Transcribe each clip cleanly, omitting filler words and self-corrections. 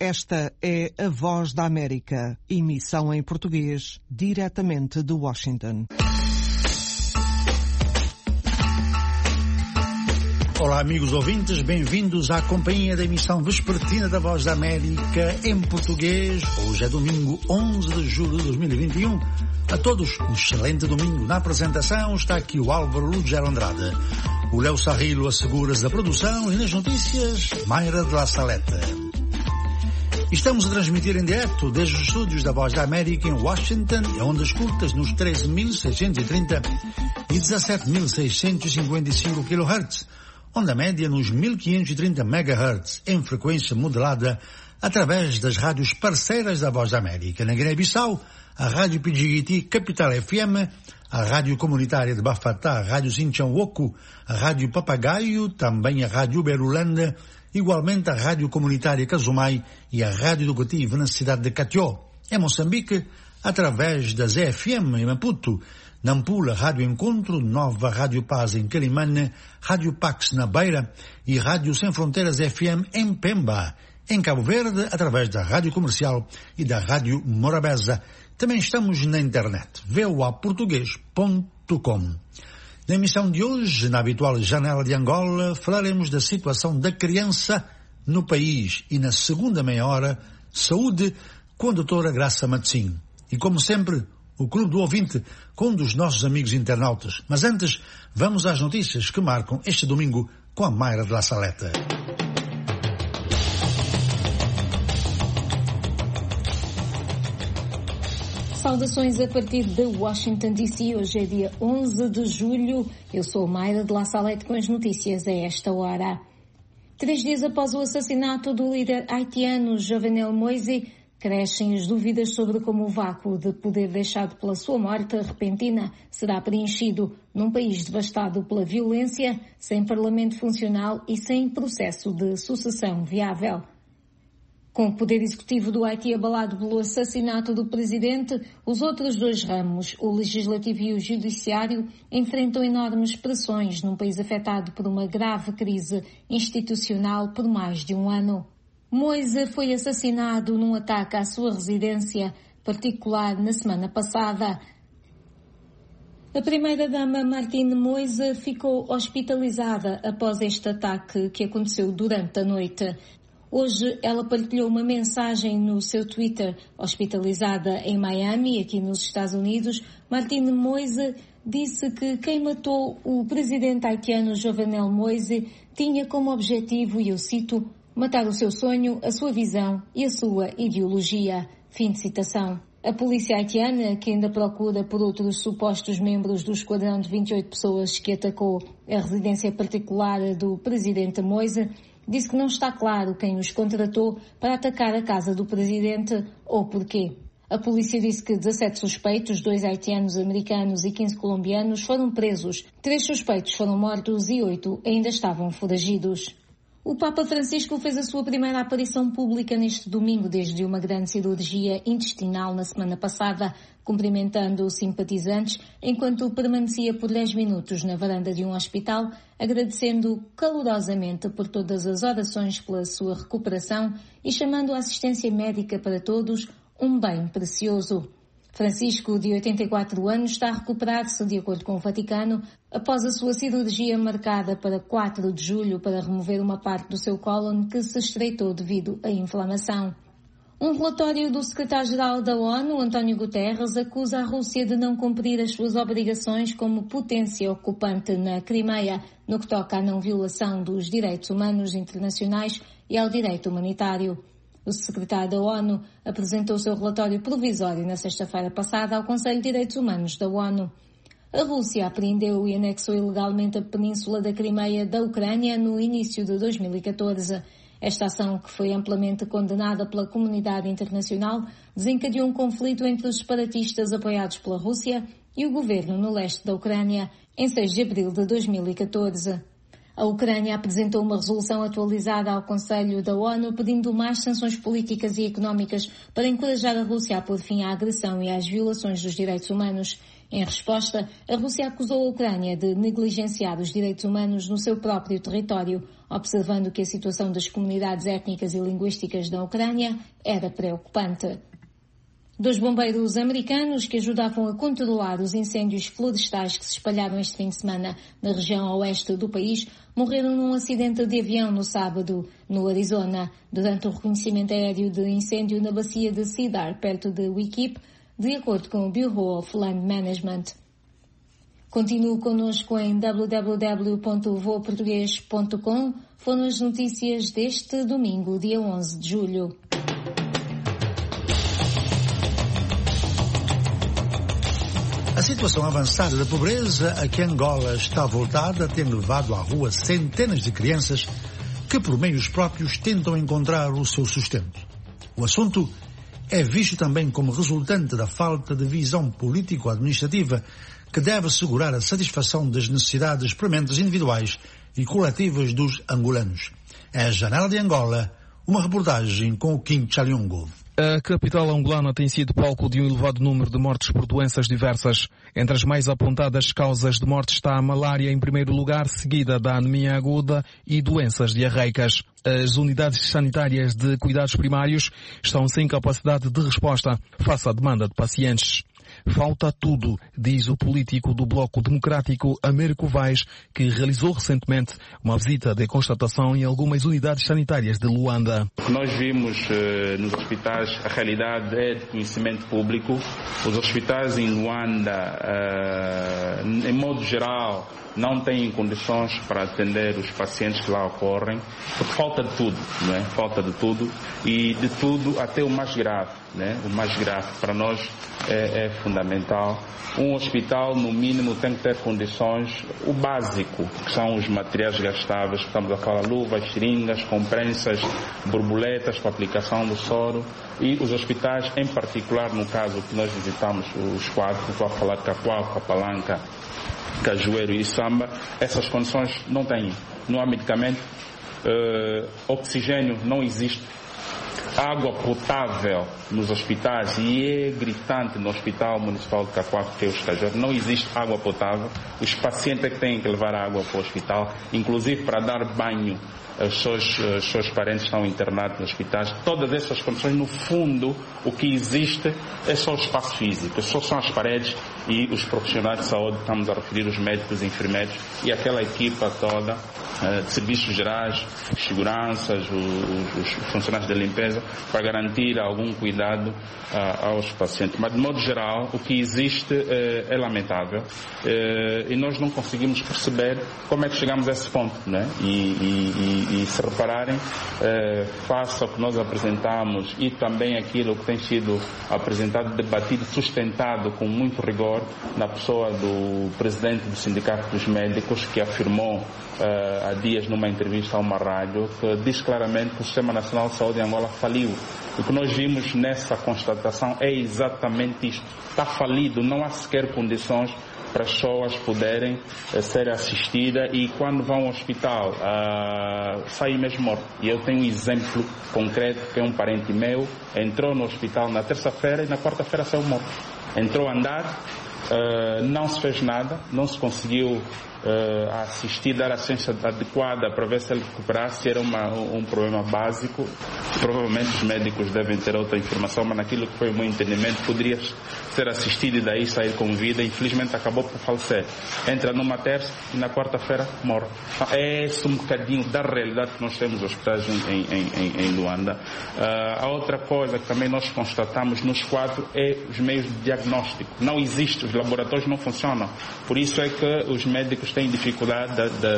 Esta é a Voz da América, emissão em português, diretamente de Washington. Olá, amigos ouvintes, bem-vindos à companhia da emissão vespertina da Voz da América em português. Hoje é domingo 11 de julho de 2021. A todos, um excelente domingo. Na apresentação está aqui o Álvaro Lugero Andrade. O Léo Sarrilo assegura-se da produção e nas notícias, Mayra de la Saleta. Estamos a transmitir em direto desde os estúdios da Voz da América em Washington, ondas curtas nos 13.630 e 17.655 kHz, onda média nos 1.530 MHz, em frequência modulada através das rádios parceiras da Voz da América. Na Guiné-Bissau, a Rádio Pidjigiti Capital FM, a Rádio Comunitária de Bafatá, a Rádio Sinchão-Woku, a Rádio Papagaio, também a Rádio Berulanda, igualmente a Rádio Comunitária Casumai e a Rádio Educativa na cidade de Catió. Em Moçambique, através da ZFM em Maputo, Nampula, Rádio Encontro, Nova Rádio Paz em Quelimane, Rádio Pax na Beira e Rádio Sem Fronteiras FM em Pemba. Em Cabo Verde, através da Rádio Comercial e da Rádio Morabeza. Também estamos na internet, voaportugues.com. Na emissão de hoje, na habitual Janela de Angola, falaremos da situação da criança no país e na segunda meia hora, saúde com a doutora Graça Matsim. E como sempre, o Clube do Ouvinte com um dos nossos amigos internautas. Mas antes, vamos às notícias que marcam este domingo com a Mayra de la Saleta. Saudações a partir de Washington DC. Hoje é dia 11 de julho. Eu sou Mayra de la Salete com as notícias a esta hora. 3 dias após o assassinato do líder haitiano Jovenel Moïse, crescem as dúvidas sobre como o vácuo de poder deixado pela sua morte repentina será preenchido num país devastado pela violência, sem parlamento funcional e sem processo de sucessão viável. Com o poder executivo do Haiti abalado pelo assassinato do presidente, os outros dois ramos, o legislativo e o judiciário, enfrentam enormes pressões num país afetado por uma grave crise institucional por mais de um ano. Moïse foi assassinado num ataque à sua residência particular na semana passada. A primeira-dama Martine Moïse ficou hospitalizada após este ataque que aconteceu durante a noite. Hoje ela partilhou uma mensagem no seu Twitter. Hospitalizada em Miami, aqui nos Estados Unidos, Martine Moïse disse que quem matou o presidente haitiano Jovenel Moïse tinha como objetivo, e eu cito, matar o seu sonho, a sua visão e a sua ideologia. Fim de citação. A polícia haitiana, que ainda procura por outros supostos membros do esquadrão de 28 pessoas que atacou a residência particular do presidente Moïse, disse que não está claro quem os contratou para atacar a casa do presidente ou porquê. A polícia disse que 17 suspeitos, 2 haitianos, americanos e 15 colombianos, foram presos. 3 suspeitos foram mortos e 8 ainda estavam foragidos. O Papa Francisco fez a sua primeira aparição pública neste domingo desde uma grande cirurgia intestinal na semana passada, cumprimentando os simpatizantes enquanto permanecia por 10 minutos na varanda de um hospital, agradecendo calorosamente por todas as orações pela sua recuperação e chamando a assistência médica para todos um bem precioso. Francisco, de 84 anos, está a recuperar-se, de acordo com o Vaticano, após a sua cirurgia marcada para 4 de julho para remover uma parte do seu cólon que se estreitou devido à inflamação. Um relatório do secretário-geral da ONU, António Guterres, acusa a Rússia de não cumprir as suas obrigações como potência ocupante na Crimeia, no que toca à não violação dos direitos humanos internacionais e ao direito humanitário. O secretário da ONU apresentou o seu relatório provisório na sexta-feira passada ao Conselho de Direitos Humanos da ONU. A Rússia apreendeu e anexou ilegalmente a península da Crimeia da Ucrânia no início de 2014. Esta ação, que foi amplamente condenada pela comunidade internacional, desencadeou um conflito entre os separatistas apoiados pela Rússia e o governo no leste da Ucrânia, em 6 de abril de 2014. A Ucrânia apresentou uma resolução atualizada ao Conselho da ONU pedindo mais sanções políticas e económicas para encorajar a Rússia a pôr fim à agressão e às violações dos direitos humanos. Em resposta, a Rússia acusou a Ucrânia de negligenciar os direitos humanos no seu próprio território, observando que a situação das comunidades étnicas e linguísticas da Ucrânia era preocupante. 2 bombeiros americanos que ajudavam a controlar os incêndios florestais que se espalharam este fim de semana na região oeste do país morreram num acidente de avião no sábado, no Arizona, durante o reconhecimento aéreo de incêndio na bacia de Cedar, perto de Wickip, de acordo com o Bureau of Land Management. Continue connosco em www.voaportugues.com. Foram as notícias deste domingo, dia 11 de julho. A situação avançada da pobreza a que Angola está voltada tem levado à rua centenas de crianças que, por meios próprios, tentam encontrar o seu sustento. O assunto é visto também como resultante da falta de visão político-administrativa que deve assegurar a satisfação das necessidades prementes individuais e coletivas dos angolanos. É a Janela de Angola, uma reportagem com o Kim Chaliongo. A capital angolana tem sido palco de um elevado número de mortes por doenças diversas. Entre as mais apontadas causas de morte está a malária em primeiro lugar, seguida da anemia aguda e doenças diarreicas. As unidades sanitárias de cuidados primários estão sem capacidade de resposta face à demanda de pacientes. Falta tudo, diz o político do Bloco Democrático Américo Vaz, que realizou recentemente uma visita de constatação em algumas unidades sanitárias de Luanda. O que nós vimos nos hospitais, a realidade é de conhecimento público. Os hospitais em Luanda, em modo geral, não têm condições para atender os pacientes que lá ocorrem, porque falta de tudo, não é? Falta de tudo, e de tudo até o mais grave, né? O mais grave para nós é fundamental. Um hospital, no mínimo, tem que ter condições, o básico, que são os materiais gastáveis, estamos a falar luvas, seringas, comprensas, borboletas para aplicação do soro, e os hospitais, em particular, no caso que nós visitamos os 4, estou a falar de Cacoal, Capalanca, Cajueiro e Samba, essas condições não têm. Não há medicamento, oxigênio não existe, água potável nos hospitais, e é gritante no Hospital Municipal de Cacoal, que é os Cajueiros, não existe água potável. Os pacientes é que têm que levar água para o hospital, inclusive para dar banho. Os seus parentes estão internados nos hospitais. Todas essas condições, no fundo, o que existe é só o espaço físico, só são as paredes e os profissionais de saúde, estamos a referir os médicos e enfermeiros e aquela equipa toda de serviços gerais, seguranças, os funcionários de limpeza, para garantir algum cuidado aos pacientes. Mas, de modo geral, o que existe é lamentável, e nós não conseguimos perceber como é que chegamos a esse ponto, né? E se repararem, face ao que nós apresentamos e também aquilo que tem sido apresentado, debatido, sustentado com muito rigor na pessoa do presidente do Sindicato dos Médicos, que afirmou há dias numa entrevista a uma rádio, que diz claramente que o Sistema Nacional de Saúde em Angola faliu. O que nós vimos nessa constatação é exatamente isto. Está falido, não há sequer condições para as pessoas poderem ser assistidas, e quando vão ao hospital saem mesmo mortos. E eu tenho um exemplo concreto, que é um parente meu, entrou no hospital na terça-feira e na quarta-feira saiu morto. Entrou a andar, não se fez nada, não se conseguiu assistir, dar assistência adequada para ver se ele recuperasse. Era um problema básico. Provavelmente os médicos devem ter outra informação, mas naquilo que foi o meu entendimento, poderia ser assistido e daí sair com vida. Infelizmente acabou por falecer. Entra numa terça e na quarta-feira morre. É esse um bocadinho da realidade que nós temos nos hospitais em Luanda. A outra coisa que também nós constatamos nos 4 é os meios de diagnóstico. Não existe, os laboratórios não funcionam. Por isso é que os médicos têm dificuldade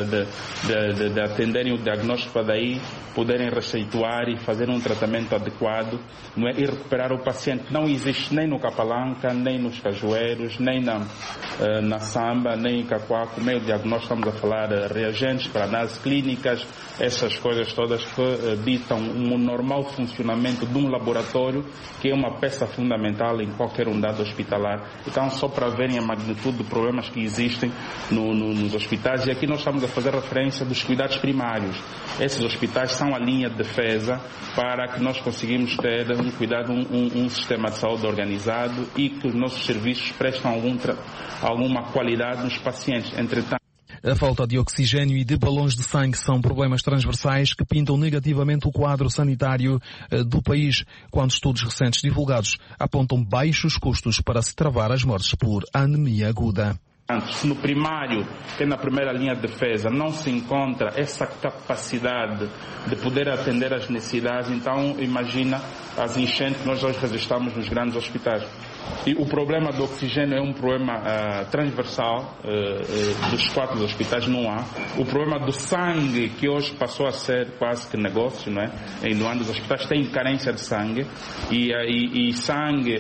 de atenderem o diagnóstico para daí poderem receituar e fazer um tratamento adequado, não é? E recuperar o paciente. Não existe nem no Capalanca, nem nos Cajueiros, nem na Samba, nem em Cacoaco. O meio de diagnóstico, estamos a falar reagentes para análises clínicas, essas coisas todas que ditam um normal funcionamento de um laboratório, que é uma peça fundamental em qualquer unidade hospitalar. Então, só para verem a magnitude de problemas que existem no nos hospitais, e aqui nós estamos a fazer referência dos cuidados primários. Esses hospitais são a linha de defesa para que nós conseguimos ter um sistema de saúde organizado e que os nossos serviços prestam alguma qualidade nos pacientes. Entretanto, a falta de oxigênio e de balões de sangue são problemas transversais que pintam negativamente o quadro sanitário do país, quando estudos recentes divulgados apontam baixos custos para se travar as mortes por anemia aguda. Se no primário, que é na primeira linha de defesa, não se encontra essa capacidade de poder atender às necessidades, então imagina as enchentes que nós hoje registramos nos grandes hospitais. E o problema do oxigênio é um problema transversal dos 4 hospitais, não há. O problema do sangue, que hoje passou a ser quase que negócio, não é? Em Luanda, os hospitais têm carência de sangue e sangue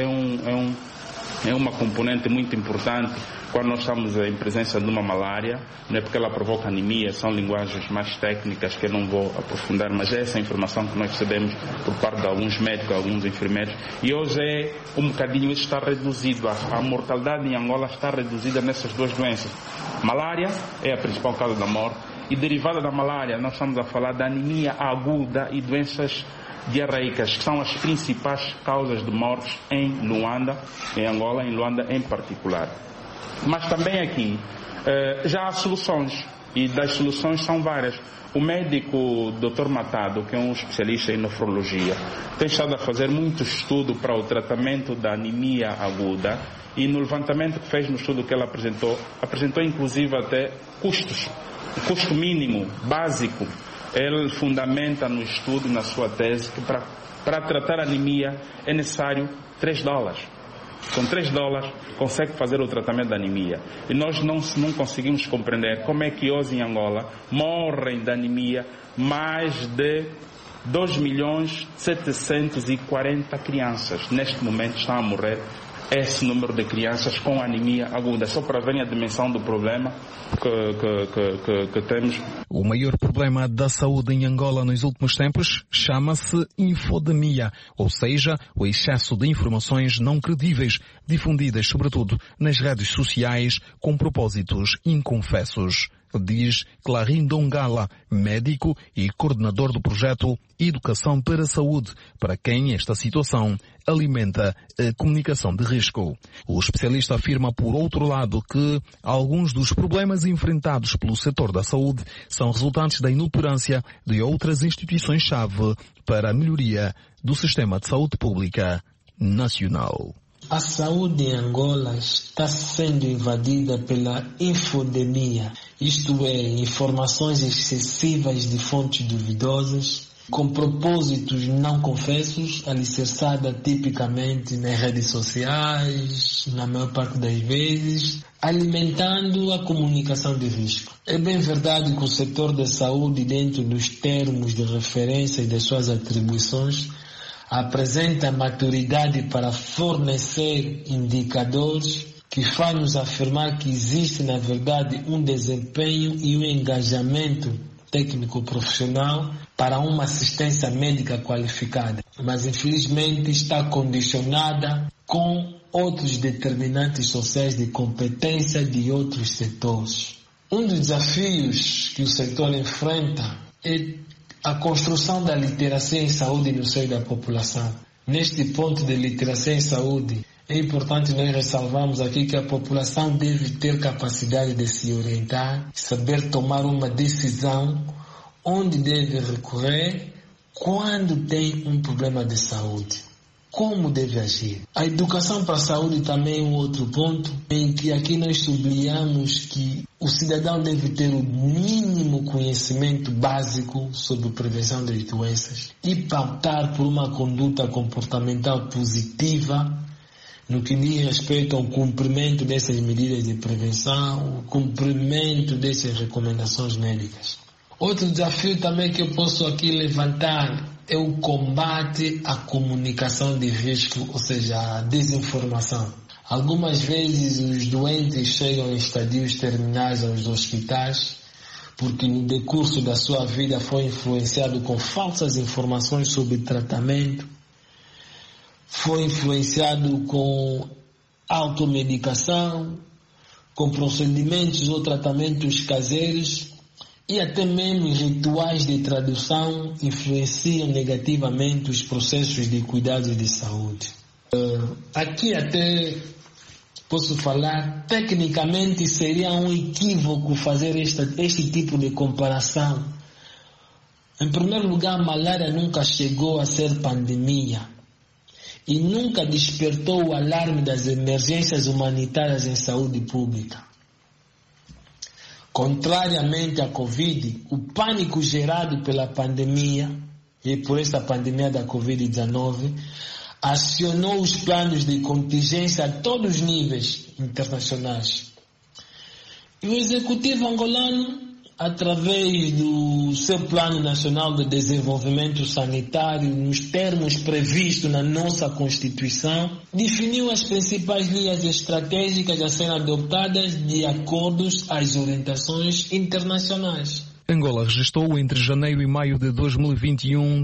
é uma componente muito importante quando nós estamos em presença de uma malária, não é porque ela provoca anemia, são linguagens mais técnicas que eu não vou aprofundar, mas é essa informação que nós recebemos por parte de alguns médicos, alguns enfermeiros, e hoje um bocadinho isso está reduzido, a mortalidade em Angola está reduzida nessas 2 doenças. Malária é a principal causa da morte, e derivada da malária nós estamos a falar da anemia aguda e doenças diarreicas, que são as principais causas de mortes em Luanda, em Angola, em Luanda em particular. Mas também aqui já há soluções, e das soluções são várias. O médico Dr. Matado, que é um especialista em nefrologia, tem estado a fazer muito estudo para o tratamento da anemia aguda, e no levantamento que fez no estudo que ele apresentou inclusive até custos. O custo mínimo, básico, ele fundamenta no estudo, na sua tese, que para tratar anemia é necessário $3. Com $3 consegue fazer o tratamento da anemia. E nós não conseguimos compreender como é que hoje em Angola morrem de anemia mais de 2.740.000 crianças. Neste momento estão a morrer esse número de crianças com anemia aguda, só para verem a dimensão do problema que temos. O maior problema da saúde em Angola nos últimos tempos chama-se infodemia, ou seja, o excesso de informações não credíveis, difundidas sobretudo nas redes sociais com propósitos inconfessos. Diz Clarim Dongala, médico e coordenador do projeto Educação para a Saúde, para quem esta situação alimenta a comunicação de risco. O especialista afirma, por outro lado, que alguns dos problemas enfrentados pelo setor da saúde são resultantes da inoperância de outras instituições-chave para a melhoria do sistema de saúde pública nacional. A saúde em Angola está sendo invadida pela infodemia, isto é, informações excessivas de fontes duvidosas, com propósitos não confessos, alicerçada tipicamente nas redes sociais, na maior parte das vezes, alimentando a comunicação de risco. É bem verdade que o setor da saúde, dentro dos termos de referência e das suas atribuições, apresenta maturidade para fornecer indicadores que faz-nos afirmar que existe, na verdade, um desempenho e um engajamento técnico-profissional para uma assistência médica qualificada. Mas, infelizmente, está condicionada com outros determinantes sociais de competência de outros setores. Um dos desafios que o setor enfrenta é a construção da literacia em saúde no seio da população. Neste ponto de literacia em saúde, é importante nós ressalvarmos aqui que a população deve ter capacidade de se orientar, saber tomar uma decisão onde deve recorrer quando tem um problema de saúde. Como deve agir? A educação para a saúde também é um outro ponto em que aqui nós sublinhamos que o cidadão deve ter o mínimo conhecimento básico sobre prevenção das doenças e pautar por uma conduta comportamental positiva no que diz respeito ao cumprimento dessas medidas de prevenção, o cumprimento dessas recomendações médicas. Outro desafio também que eu posso aqui levantar é o combate à comunicação de risco, ou seja, a desinformação. Algumas vezes os doentes chegam em estadios terminais aos hospitais porque no decurso da sua vida foi influenciado com falsas informações sobre tratamento, foi influenciado com automedicação, com procedimentos ou tratamentos caseiros e até mesmo rituais de tradução influenciam negativamente os processos de cuidados de saúde. Aqui até posso falar, tecnicamente seria um equívoco fazer este tipo de comparação. Em primeiro lugar, a malária nunca chegou a ser pandemia e nunca despertou o alarme das emergências humanitárias em saúde pública. Contrariamente à Covid, o pânico gerado pela pandemia, e por esta pandemia da Covid-19, acionou os planos de contingência a todos os níveis internacionais. E o Executivo angolano, através do seu Plano Nacional de Desenvolvimento Sanitário, nos termos previstos na nossa Constituição, definiu as principais linhas estratégicas a serem adotadas de acordo às orientações internacionais. Angola registrou entre janeiro e maio de 2021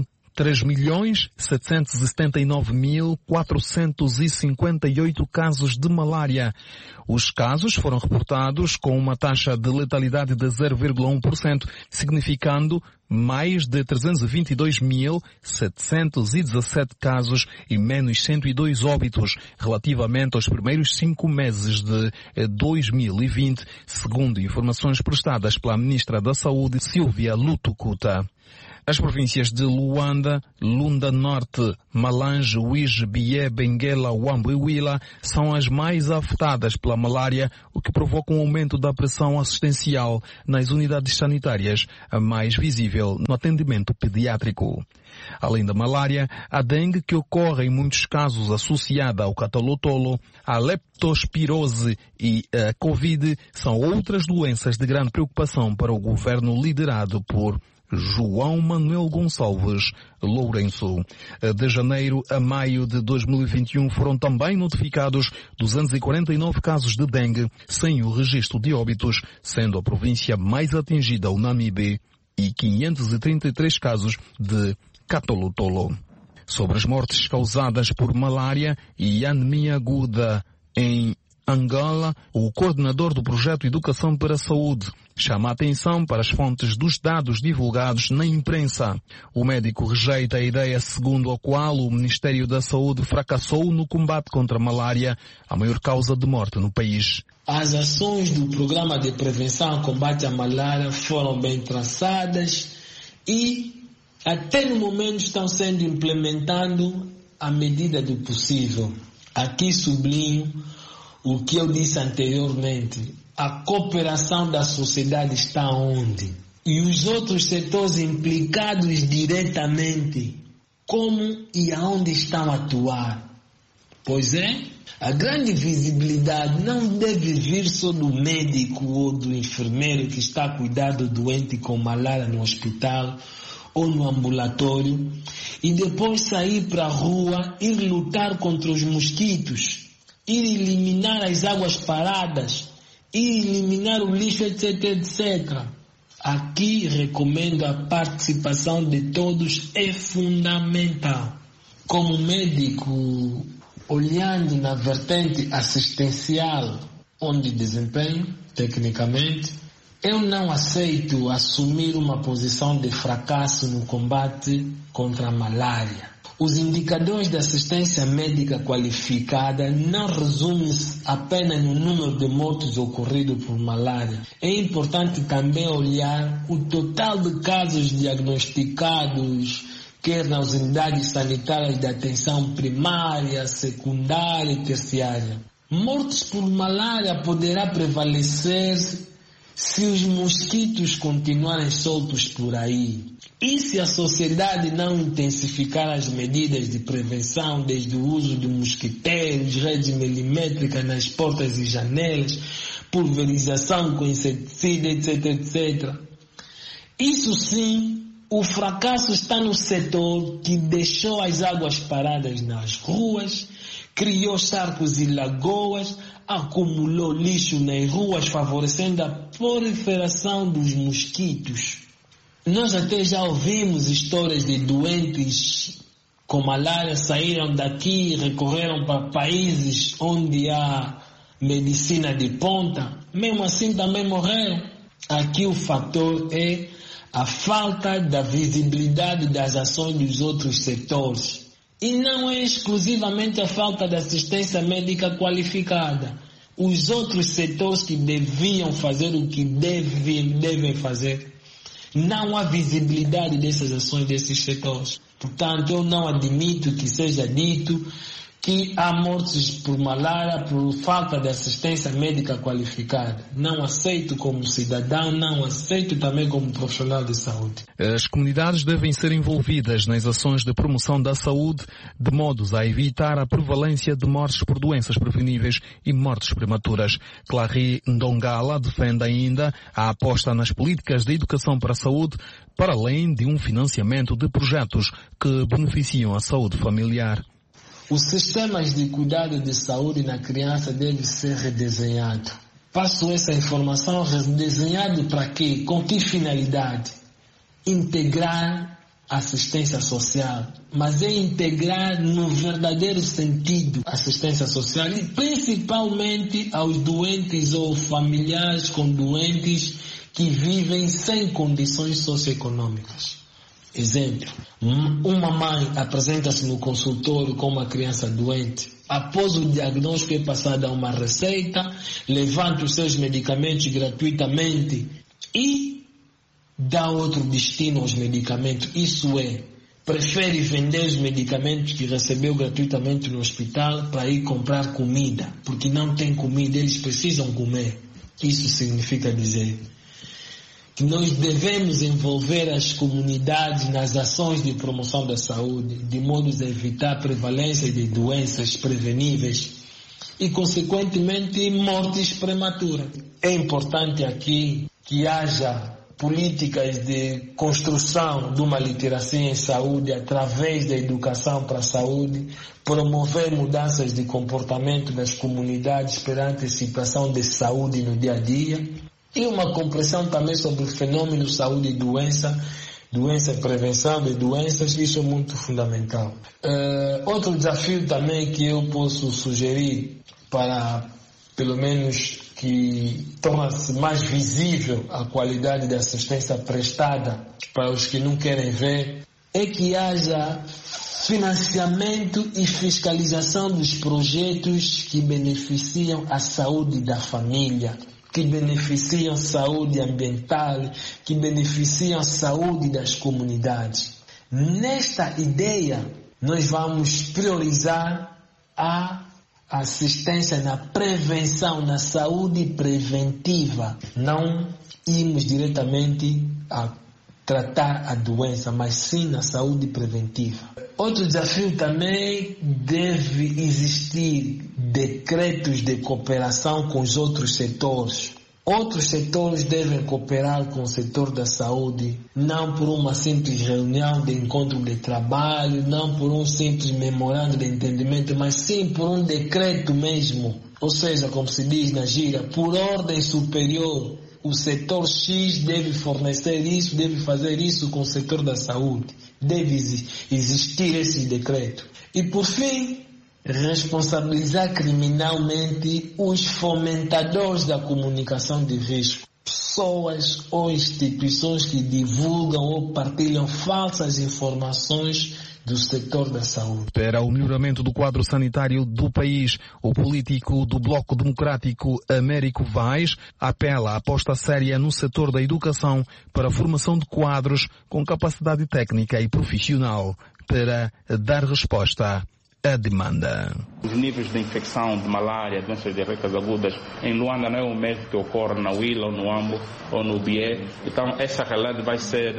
3.779.458 casos de malária. Os casos foram reportados com uma taxa de letalidade de 0,1%, significando mais de 322.717 casos e menos 102 óbitos relativamente aos primeiros 5 meses de 2020, segundo informações prestadas pela Ministra da Saúde, Silvia Lutukuta. As províncias de Luanda, Lunda Norte, Malange, Uige, Bié, Benguela, Huambo e Huila são as mais afetadas pela malária, o que provoca um aumento da pressão assistencial nas unidades sanitárias, a mais visível no atendimento pediátrico. Além da malária, a dengue, que ocorre em muitos casos associada ao catalotolo, a leptospirose e a Covid são outras doenças de grande preocupação para o governo liderado por João Manuel Gonçalves Lourenço. De janeiro a maio de 2021 foram também notificados 249 casos de dengue, sem o registro de óbitos, sendo a província mais atingida o Namibe, e 533 casos de catalotolo. Sobre as mortes causadas por malária e anemia aguda em Angola, o coordenador do projeto Educação para a Saúde chama a atenção para as fontes dos dados divulgados na imprensa. O médico rejeita a ideia segundo a qual o Ministério da Saúde fracassou no combate contra a malária, a maior causa de morte no país. As ações do Programa de Prevenção e Combate à Malária foram bem traçadas e até no momento estão sendo implementadas à medida do possível. Aqui sublinho o que eu disse anteriormente. A cooperação da sociedade está onde? E os outros setores implicados diretamente, como e aonde estão a atuar? Pois é, a grande visibilidade não deve vir só do médico ou do enfermeiro que está a cuidar do doente com malária no hospital ou no ambulatório e depois sair para a rua, ir lutar contra os mosquitos, ir eliminar as águas paradas, ir eliminar o lixo, etc, etc. Aqui recomendo a participação de todos, é fundamental. Como médico, olhando na vertente assistencial, onde desempenho, tecnicamente, eu não aceito assumir uma posição de fracasso no combate contra a malária. Os indicadores de assistência médica qualificada não resumem-se apenas no número de mortes ocorridos por malária. É importante também olhar o total de casos diagnosticados, quer nas unidades sanitárias de atenção primária, secundária e terciária. Mortes por malária poderá prevalecer se os mosquitos continuarem soltos por aí. E se a sociedade não intensificar as medidas de prevenção, desde o uso de mosquiteiros, redes milimétricas nas portas e janelas, pulverização com inseticida, etc, etc. Isso sim, o fracasso está no setor que deixou as águas paradas nas ruas, criou charcos e lagoas, acumulou lixo nas ruas, favorecendo a proliferação dos mosquitos. Nós até já ouvimos histórias de doentes com malária saíram daqui e recorreram para países onde há medicina de ponta, mesmo assim também morreram. Aqui o fator é a falta da visibilidade das ações dos outros setores. E não é exclusivamente a falta de assistência médica qualificada. Os outros setores que deviam fazer o que devem fazer, não há visibilidade dessas ações desses setores. Portanto, eu não admito que seja dito que há mortes por malária por falta de assistência médica qualificada. Não aceito como cidadão, não aceito também como profissional de saúde. As comunidades devem ser envolvidas nas ações de promoção da saúde, de modos a evitar a prevalência de mortes por doenças preveníveis e mortes prematuras. Clary Ndongala defende ainda a aposta nas políticas de educação para a saúde, para além de um financiamento de projetos que beneficiam a saúde familiar. Os sistemas de cuidado de saúde na criança devem ser redesenhados. Passo essa informação, redesenhado para quê? Com que finalidade? Integrar assistência social, mas é integrar no verdadeiro sentido assistência social e principalmente aos doentes ou familiares com doentes que vivem sem condições socioeconômicas. Exemplo, uma mãe apresenta-se no consultório com uma criança doente. Após o diagnóstico é passada uma receita, levanta os seus medicamentos gratuitamente e dá outro destino aos medicamentos. Isso é, prefere vender os medicamentos que recebeu gratuitamente no hospital para ir comprar comida, porque não tem comida, eles precisam comer. Isso significa dizer que nós devemos envolver as comunidades nas ações de promoção da saúde, de modo a evitar a prevalência de doenças preveníveis e, consequentemente, mortes prematuras. É importante aqui que haja políticas de construção de uma literacia em saúde através da educação para a saúde, promover mudanças de comportamento das comunidades perante a situação de saúde no dia a dia, e uma compreensão também sobre o fenômeno saúde e doença e prevenção de doenças, isso é muito fundamental. Outro desafio também que eu posso sugerir para, pelo menos, que torna-se mais visível a qualidade da assistência prestada para os que não querem ver, é que haja financiamento e fiscalização dos projetos que beneficiam a saúde da família, que beneficiam a saúde ambiental, que beneficiam a saúde das comunidades. Nesta ideia, nós vamos priorizar a assistência na prevenção, na saúde preventiva. Não irmos diretamente a tratar a doença, mas sim na saúde preventiva. Outro desafio também, deve existir decretos de cooperação com os outros setores. Outros setores devem cooperar com o setor da saúde, não por uma simples reunião de encontro de trabalho, não por um simples memorando de entendimento, mas sim por um decreto mesmo. Ou seja, como se diz na gíria, por ordem superior. O setor X deve fornecer isso, deve fazer isso com o setor da saúde. Deve existir esse decreto. E por fim, responsabilizar criminalmente os fomentadores da comunicação de risco. Pessoas ou instituições que divulgam ou partilham falsas informações do setor da saúde. Para o melhoramento do quadro sanitário do país, o político do Bloco Democrático Américo Vaz apela à aposta séria no setor da educação para a formação de quadros com capacidade técnica e profissional para dar resposta à demanda. Os níveis de infecção de malária, doenças diarreicas agudas em Luanda não é o mesmo que ocorre na Huila, ou no Ambo, ou no Bié. Então essa realidade vai ser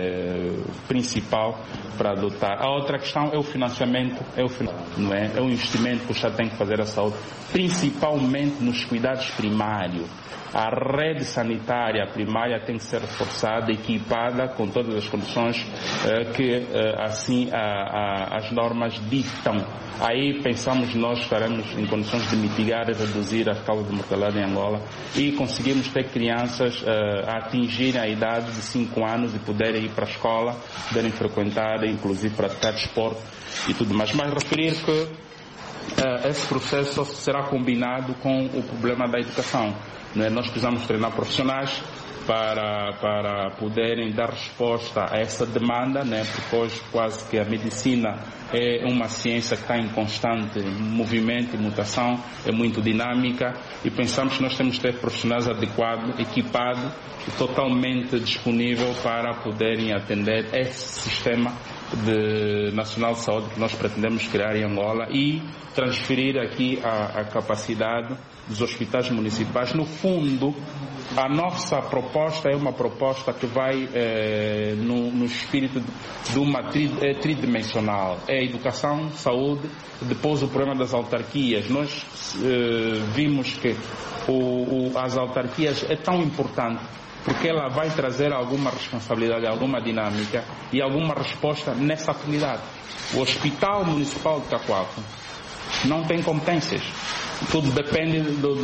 principal para adotar. A outra questão é o financiamento, não é? É o investimento que o Estado tem que fazer à saúde, principalmente nos cuidados primários. A rede sanitária primária tem que ser reforçada, equipada com todas as condições que assim as normas ditam. Aí pensamos nós estaremos em condições de mitigar e reduzir as causas de mortalidade em Angola e conseguimos ter crianças a atingirem a idade de 5 anos e poderem ir para a escola, poderem frequentar, inclusive praticar desporto e tudo mais. Mas referir que esse processo será combinado com o problema da educação. Não é? Nós precisamos treinar profissionais para poderem dar resposta a essa demanda, né? Porque hoje quase que a medicina é uma ciência que está em constante movimento e mutação, é muito dinâmica, e pensamos que nós temos que ter profissionais adequados, equipados e totalmente disponíveis para poderem atender esse sistema nacional de saúde que nós pretendemos criar em Angola e transferir aqui a capacidade dos hospitais municipais. No fundo, a nossa proposta é uma proposta que vai no espírito de uma tridimensional. É educação, saúde, depois o problema das autarquias. Nós vimos que as autarquias é tão importante porque ela vai trazer alguma responsabilidade, alguma dinâmica e alguma resposta nessa comunidade. O Hospital Municipal de Cacoalco não tem competências. Tudo depende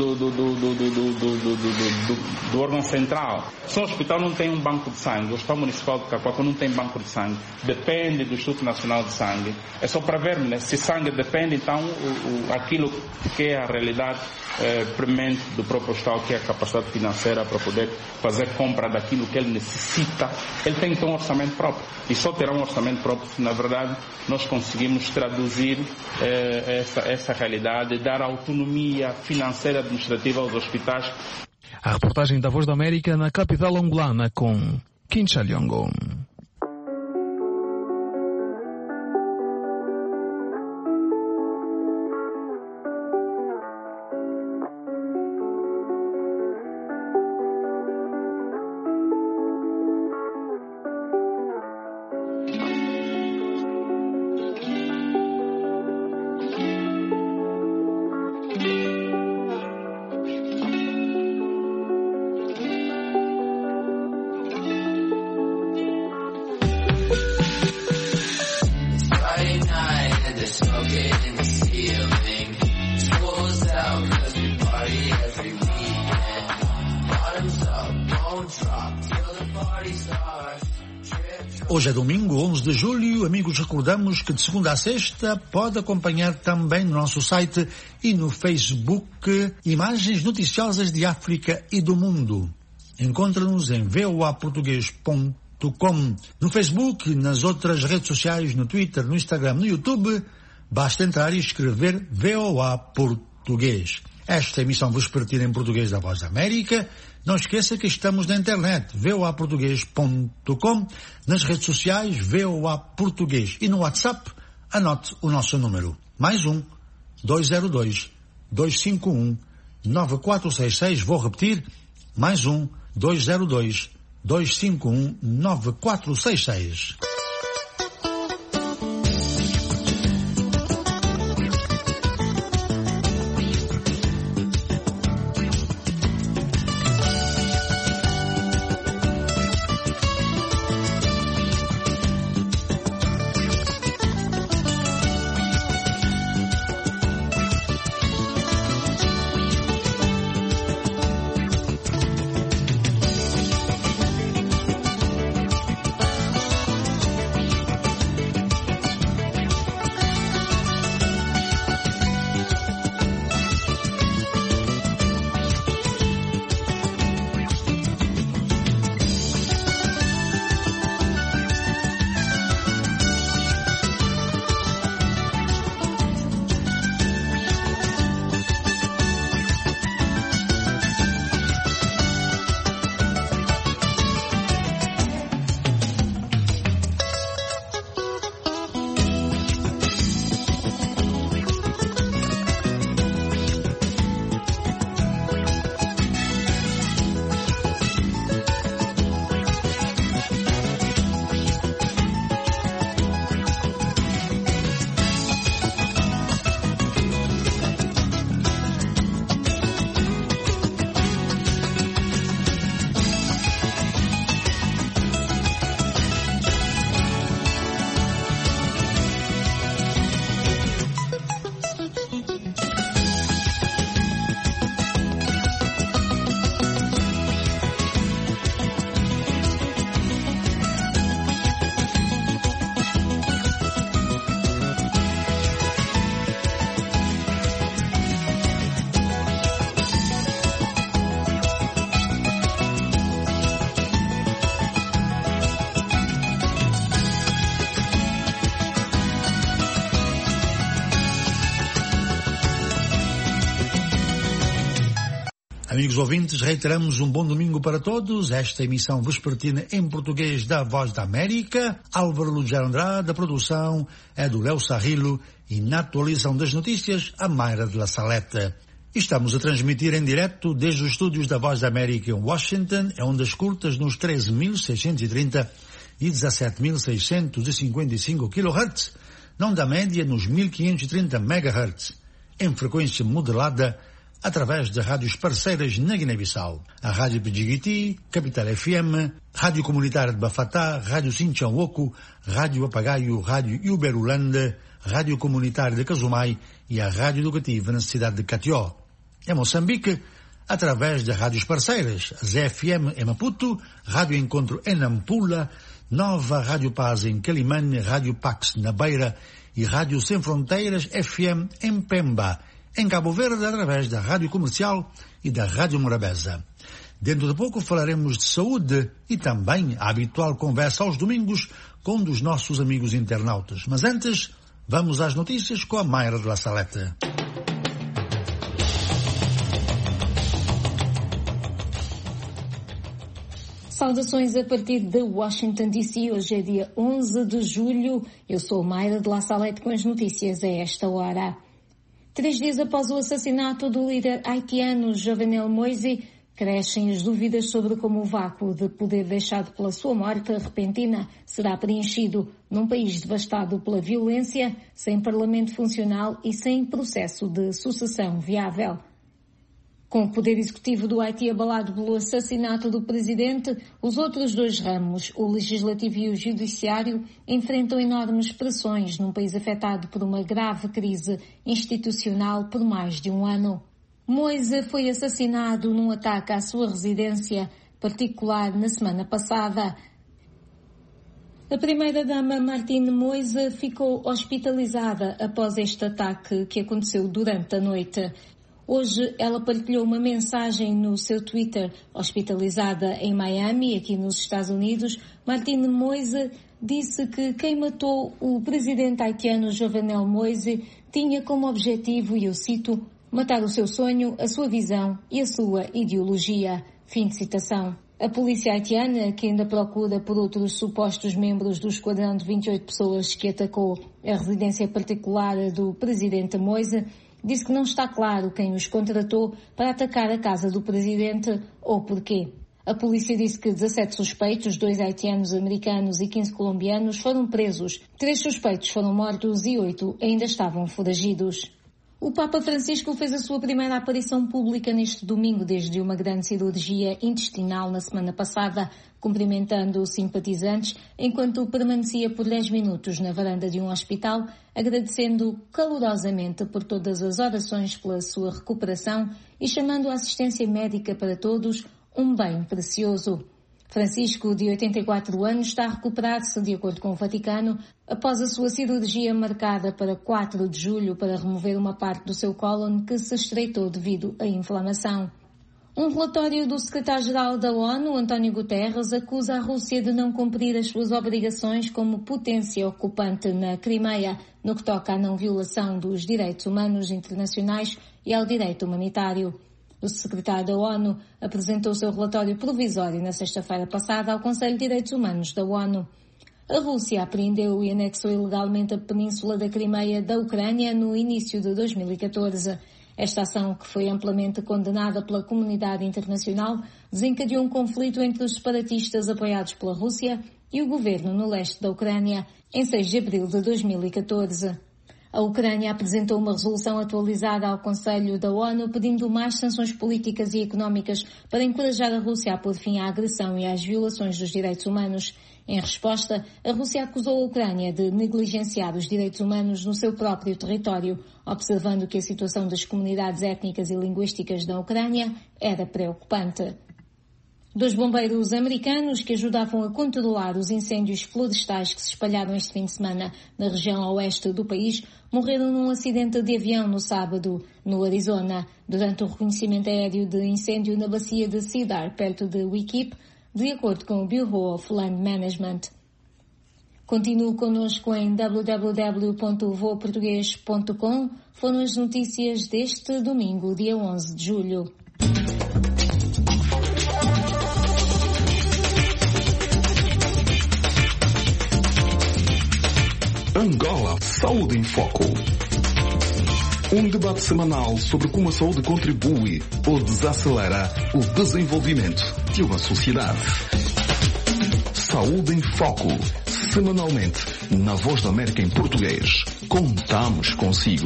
do órgão central. Se o hospital não tem um banco de sangue, o Hospital Municipal de Cacoalco não tem banco de sangue, depende do Instituto Nacional de Sangue. É só para ver, né? Se sangue depende, então aquilo que é a realidade premente do próprio hospital, que é a capacidade financeira para poder fazer compra daquilo que ele necessita, ele tem que ter um orçamento próprio. E só terá um orçamento próprio se, na verdade, nós conseguimos traduzir essa realidade, dar autonomia financeira e administrativa aos hospitais. A reportagem da Voz da América na capital angolana com Kincha Liongo. Hoje é domingo, 11 de julho. Amigos, recordamos que de segunda a sexta pode acompanhar também no nosso site e no Facebook imagens noticiosas de África e do mundo. Encontra-nos em voaportugues.com. No Facebook, nas outras redes sociais, no Twitter, no Instagram, no YouTube, basta entrar e escrever VOA Português. Esta emissão vos partilha em português da Voz da América. Não esqueça que estamos na internet, voaportugues.com, nas redes sociais, VOA Português, e no WhatsApp, anote o nosso número. Mais 202-251-9466. Vou repetir, mais 202-251-9466. Amigos ouvintes, reiteramos um bom domingo para todos. Esta emissão vespertina em português da Voz da América. Álvaro Lugero Andrade, a produção é do Léo Sarrilo e na atualização das notícias, a Mayra de La Salete. Estamos a transmitir em direto desde os estúdios da Voz da América em Washington, em ondas curtas nos 13.630 e 17.655 kHz, na onda média nos 1.530 MHz, em frequência modulada através de rádios parceiras na Guiné-Bissau. A Rádio Pidjigiti, Capital FM, Rádio Comunitária de Bafatá, Rádio Sinchão-Oco, Rádio Apagaio, Rádio Uberulândia, Rádio Comunitária de Casumai e a Rádio Educativa na cidade de Catió. Em Moçambique, através de rádios parceiras, a ZFM em Maputo, Rádio Encontro em Nampula, Nova Rádio Paz em Quelimane, Rádio Pax na Beira e Rádio Sem Fronteiras FM em Pemba, em Cabo Verde, através da Rádio Comercial e da Rádio Morabeza. Dentro de pouco falaremos de saúde e também a habitual conversa aos domingos com um dos nossos amigos internautas. Mas antes, vamos às notícias com a Mayra de La Salete. Saudações a partir de Washington DC. Hoje é dia 11 de julho. Eu sou Mayra de La Salete com as notícias a esta hora. 3 dias após o assassinato do líder haitiano Jovenel Moïse, crescem as dúvidas sobre como o vácuo de poder deixado pela sua morte repentina será preenchido num país devastado pela violência, sem parlamento funcional e sem processo de sucessão viável. Com o poder executivo do Haiti abalado pelo assassinato do presidente, os outros 2 ramos, o legislativo e o judiciário, enfrentam enormes pressões num país afetado por uma grave crise institucional por mais de um ano. Moïse foi assassinado num ataque à sua residência particular na semana passada. A primeira-dama Martine Moïse ficou hospitalizada após este ataque que aconteceu durante a noite. Hoje ela partilhou uma mensagem no seu Twitter. Hospitalizada em Miami, aqui nos Estados Unidos, Martine Moïse disse que quem matou o presidente haitiano Jovenel Moïse tinha como objetivo, e eu cito, matar o seu sonho, a sua visão e a sua ideologia. Fim de citação. A polícia haitiana, que ainda procura por outros supostos membros do esquadrão de 28 pessoas que atacou a residência particular do presidente Moïse, disse que não está claro quem os contratou para atacar a casa do presidente ou porquê. A polícia disse que 17 suspeitos, 2 haitianos americanos e 15 colombianos, foram presos. 3 suspeitos foram mortos e 8 ainda estavam foragidos. O Papa Francisco fez a sua primeira aparição pública neste domingo desde uma grande cirurgia intestinal na semana passada, cumprimentando simpatizantes enquanto permanecia por 10 minutos na varanda de um hospital, agradecendo calorosamente por todas as orações pela sua recuperação e chamando a assistência médica para todos um bem precioso. Francisco, de 84 anos, está a recuperar-se, de acordo com o Vaticano, após a sua cirurgia marcada para 4 de julho para remover uma parte do seu cólon que se estreitou devido à inflamação. Um relatório do secretário-geral da ONU, António Guterres, acusa a Rússia de não cumprir as suas obrigações como potência ocupante na Crimeia, no que toca à não violação dos direitos humanos internacionais e ao direito humanitário. O secretário da ONU apresentou o seu relatório provisório na sexta-feira passada ao Conselho de Direitos Humanos da ONU. A Rússia apreendeu e anexou ilegalmente a península da Crimeia da Ucrânia no início de 2014. Esta ação, que foi amplamente condenada pela comunidade internacional, desencadeou um conflito entre os separatistas apoiados pela Rússia e o governo no leste da Ucrânia, em 6 de abril de 2014. A Ucrânia apresentou uma resolução atualizada ao Conselho da ONU pedindo mais sanções políticas e económicas para encorajar a Rússia a pôr fim à agressão e às violações dos direitos humanos. Em resposta, a Rússia acusou a Ucrânia de negligenciar os direitos humanos no seu próprio território, observando que a situação das comunidades étnicas e linguísticas da Ucrânia era preocupante. 2 bombeiros americanos que ajudavam a controlar os incêndios florestais que se espalharam este fim de semana na região oeste do país morreram num acidente de avião no sábado, no Arizona, durante o reconhecimento aéreo de incêndio na bacia de Cedar, perto de Wickip, de acordo com o Bureau of Land Management. Continue connosco em www.voaportugues.com. Foram as notícias deste domingo, dia 11 de julho. Angola Saúde em Foco. Um debate semanal sobre como a saúde contribui ou desacelera o desenvolvimento de uma sociedade. Saúde em Foco. Semanalmente, na Voz da América em português. Contamos consigo.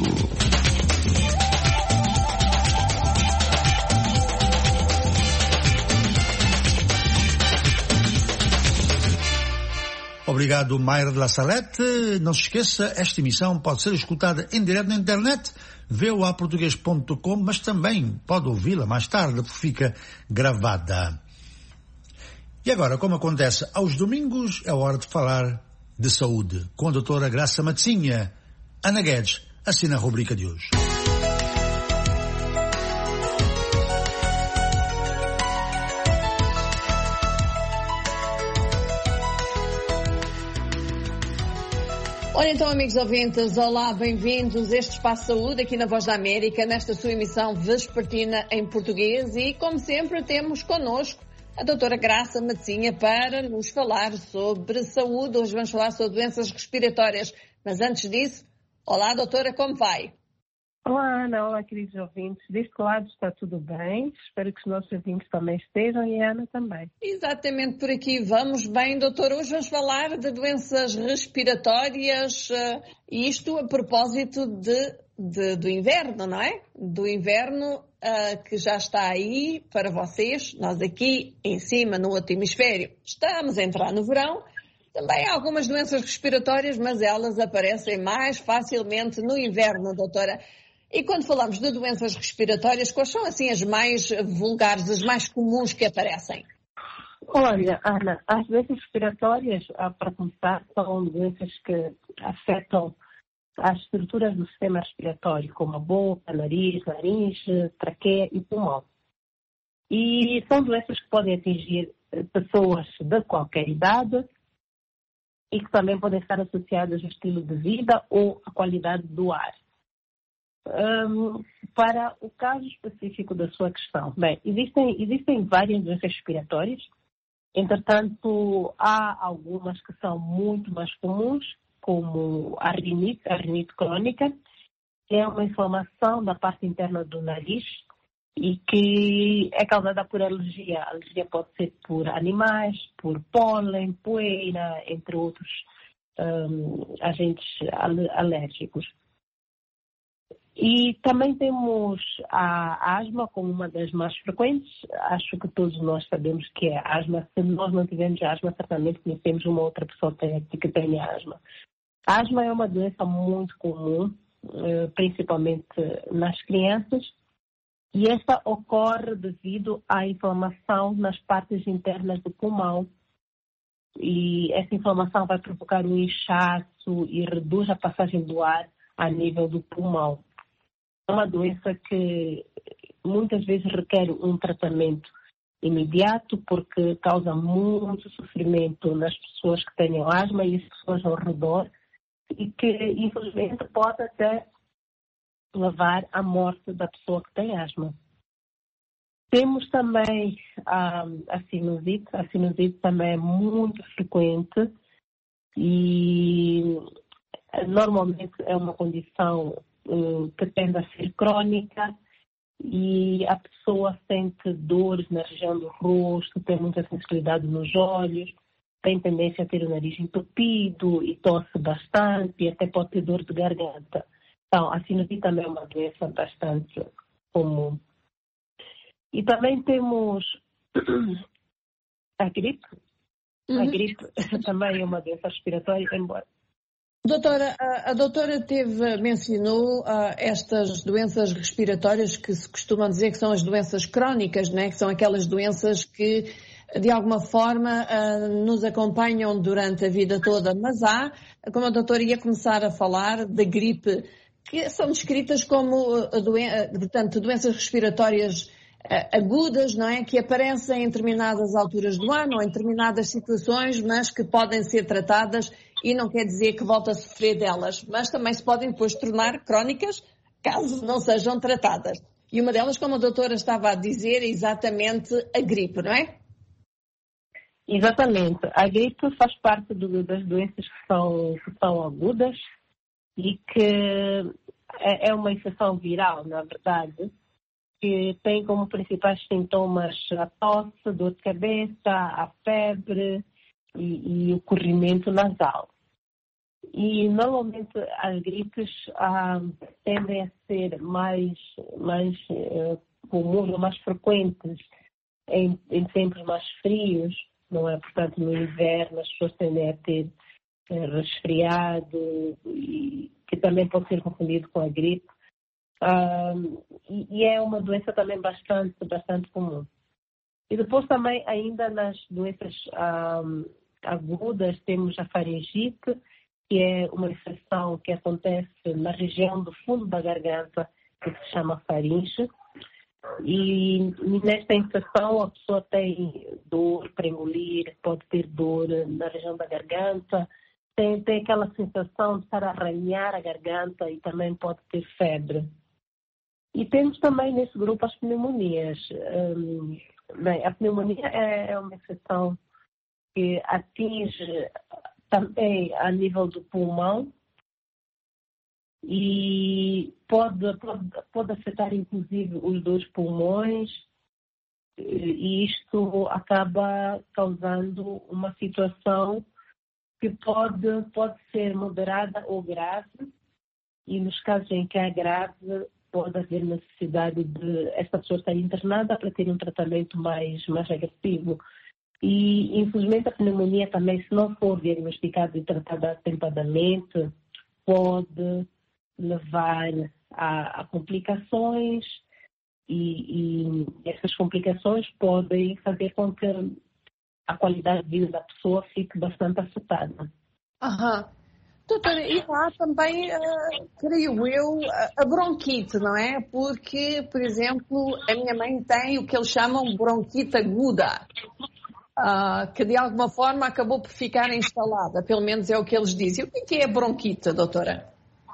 Obrigado, Mayra de La Salette. Não se esqueça, esta emissão pode ser escutada em direto na internet, voaportugues.com, mas também pode ouvi-la mais tarde, porque fica gravada. E agora, como acontece aos domingos, é hora de falar de saúde, com a doutora Graça Matzinha. Ana Guedes assina a rubrica de hoje. Ora então, amigos ouvintes, olá, bem-vindos a este Espaço Saúde aqui na Voz da América, nesta sua emissão vespertina em português e, como sempre, temos connosco a doutora Graça Matzinha para nos falar sobre saúde. Hoje vamos falar sobre doenças respiratórias, mas antes disso, olá doutora, como vai? Olá Ana, olá queridos ouvintes, deste lado está tudo bem, espero que os nossos ouvintes também estejam e a Ana também. Exatamente, por aqui vamos bem, doutora. Hoje vamos falar de doenças respiratórias, e isto a propósito do inverno, não é? Do inverno que já está aí para vocês, nós aqui em cima no outro hemisfério estamos a entrar no verão. Também há algumas doenças respiratórias, mas elas aparecem mais facilmente no inverno, doutora. E quando falamos de doenças respiratórias, quais são assim as mais vulgares, as mais comuns que aparecem? Olha, Ana, as doenças respiratórias, para começar, são doenças que afetam as estruturas do sistema respiratório, como a boca, nariz, laringe, traqueia e pulmão. E são doenças que podem atingir pessoas de qualquer idade e que também podem estar associadas ao estilo de vida ou à qualidade do ar. Para o caso específico da sua questão, bem, existem várias doenças respiratórias, entretanto, há algumas que são muito mais comuns, como a rinite crônica, que é uma inflamação da parte interna do nariz e que é causada por alergia. A alergia pode ser por animais, por pólen, poeira, entre outros agentes alérgicos. E também temos a asma como uma das mais frequentes. Acho que todos nós sabemos que é asma. Se nós não tivermos asma, certamente conhecemos uma outra pessoa que tenha asma. A asma é uma doença muito comum, principalmente nas crianças, e esta ocorre devido à inflamação nas partes internas do pulmão. E essa inflamação vai provocar um inchaço e reduz a passagem do ar a nível do pulmão. É uma doença que muitas vezes requer um tratamento imediato porque causa muito sofrimento nas pessoas que tenham asma e as pessoas ao redor e que, infelizmente, pode até levar à morte da pessoa que tem asma. Temos também a sinusite. A sinusite também é muito frequente e normalmente é uma condição que tende a ser crônica e a pessoa sente dores na região do rosto, tem muita sensibilidade nos olhos, tem tendência a ter o nariz entupido e tosse bastante e até pode ter dor de garganta. Então, a sinusite também é uma doença bastante comum. E também temos a gripe. A gripe também é uma doença respiratória, embora... Doutora, a doutora mencionou estas doenças respiratórias que se costumam dizer que são as doenças crónicas, né? Que são aquelas doenças que, de alguma forma, nos acompanham durante a vida toda. Mas há, como a doutora ia começar a falar, da gripe, que são descritas como, portanto, doenças respiratórias agudas, não é? Que aparecem em determinadas alturas do ano ou em determinadas situações, mas que podem ser tratadas e não quer dizer que volte a sofrer delas, mas também se podem depois tornar crónicas caso não sejam tratadas. E uma delas, como a doutora estava a dizer, é exatamente a gripe, não é? Exatamente. A gripe faz parte das doenças que são agudas e que é uma infecção viral, na verdade, que tem como principais sintomas a tosse, dor de cabeça, a febre e o corrimento nasal. E normalmente as gripes tendem a ser mais comuns ou mais frequentes em tempos mais frios, não é? Portanto, no inverno as pessoas tendem a ter resfriado, e que também pode ser confundido com a gripe. E é uma doença também bastante comum. E depois também, ainda nas doenças agudas, temos a faringite, que é uma infecção que acontece na região do fundo da garganta, que se chama faringe. E nesta infecção a pessoa tem dor para engolir, pode ter dor na região da garganta, tem aquela sensação de estar a arranhar a garganta e também pode ter febre. E temos também nesse grupo as pneumonias. Bem, a pneumonia é uma infecção que atinge também a nível do pulmão e pode afetar inclusive os dois pulmões, e isto acaba causando uma situação que pode ser moderada ou grave, e nos casos em que é grave pode haver necessidade de esta pessoa estar internada para ter um tratamento mais agressivo. E, infelizmente, a pneumonia também, se não for diagnosticada e tratada atempadamente, pode levar a complicações, e essas complicações podem fazer com que a qualidade de vida da pessoa fique bastante afetada. Doutora, e há também, creio eu, a bronquite, não é? Porque, por exemplo, a minha mãe tem o que eles chamam bronquite aguda, que de alguma forma acabou por ficar instalada, pelo menos é o que eles dizem. O que é a bronquite, doutora?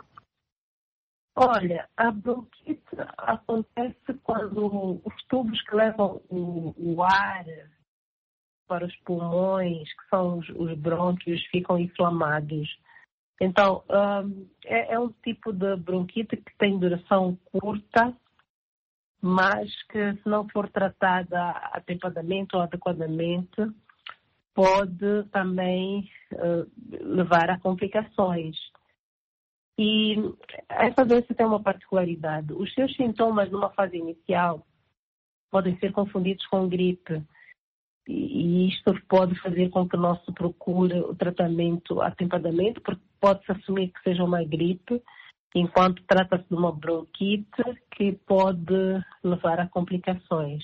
Olha, a bronquite acontece quando os tubos que levam o ar para os pulmões, que são os brônquios, ficam inflamados. Então, é um tipo de bronquite que tem duração curta, mas que, se não for tratada atempadamente ou adequadamente, pode também levar a complicações. E essa doença tem uma particularidade. Os seus sintomas numa fase inicial podem ser confundidos com gripe. E isto pode fazer com que não se procure o tratamento atempadamente, porque pode-se assumir que seja uma gripe, enquanto trata-se de uma bronquite que pode levar a complicações.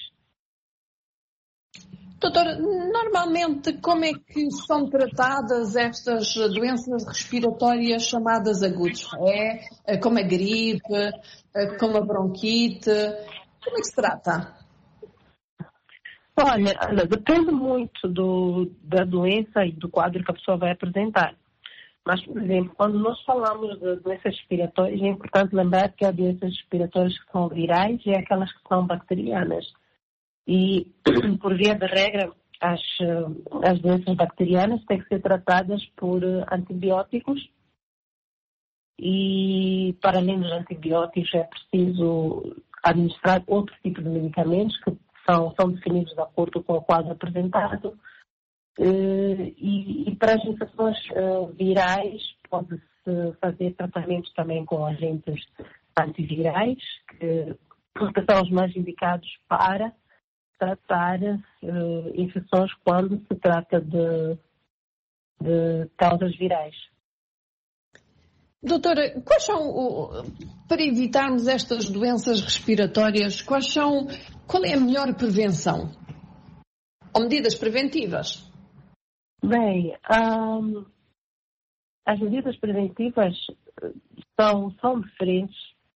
Doutora, normalmente como é que são tratadas estas doenças respiratórias chamadas agudas? É como a gripe, como a bronquite? Como é que se trata? Olha, depende muito da doença e do quadro que a pessoa vai apresentar. Mas, por exemplo, quando nós falamos de doenças respiratórias, é importante lembrar que há doenças respiratórias que são virais e aquelas que são bacterianas. E, por via de regra, as doenças bacterianas têm que ser tratadas por antibióticos. E, para além dos antibióticos, é preciso administrar outro tipo de medicamentos que são definidos de acordo com o quadro apresentado. E para as infecções virais, pode-se fazer tratamentos também com agentes antivirais, que são os mais indicados para tratar infecções quando se trata de causas virais. Doutora, quais são, para evitarmos estas doenças respiratórias, qual é a melhor prevenção? Ou medidas preventivas? Bem, as medidas preventivas são diferentes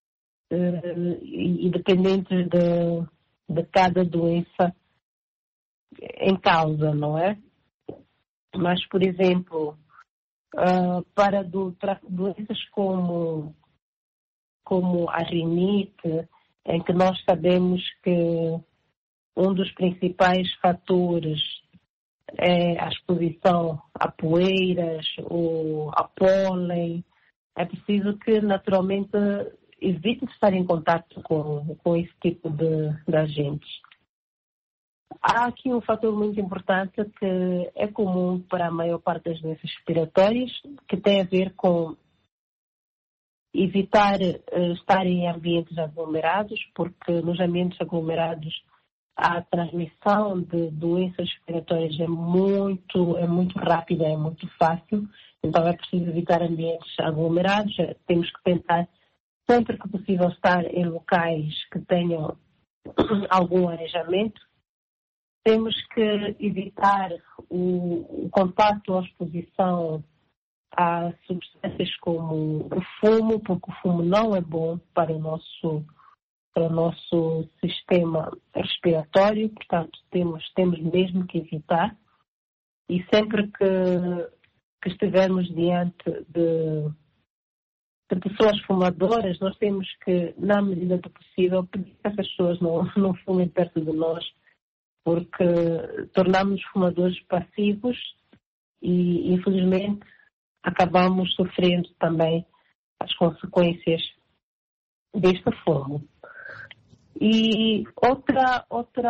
e dependentes de cada doença em causa, não é? Mas, por exemplo, para doenças como a rinite, em que nós sabemos que um dos principais fatores a exposição a poeiras ou a pólen. É preciso que, naturalmente, evite estar em contato com esse tipo de agentes. Há aqui um fator muito importante que é comum para a maior parte das doenças respiratórias, que tem a ver com evitar estar em ambientes aglomerados, porque nos ambientes aglomerados a transmissão de doenças respiratórias é muito rápida, é muito fácil. Então é preciso evitar ambientes aglomerados. Temos que tentar, sempre que possível, estar em locais que tenham algum arejamento. Temos que evitar o contato ou a exposição a substâncias como o fumo, porque o fumo não é bom para o nosso sistema respiratório, portanto temos mesmo que evitar. E sempre que estivermos diante de pessoas fumadoras, nós temos que, na medida do possível, pedir que essas pessoas não fumem perto de nós, porque tornamos-nos fumadores passivos e, infelizmente, acabamos sofrendo também as consequências deste fumo. E outra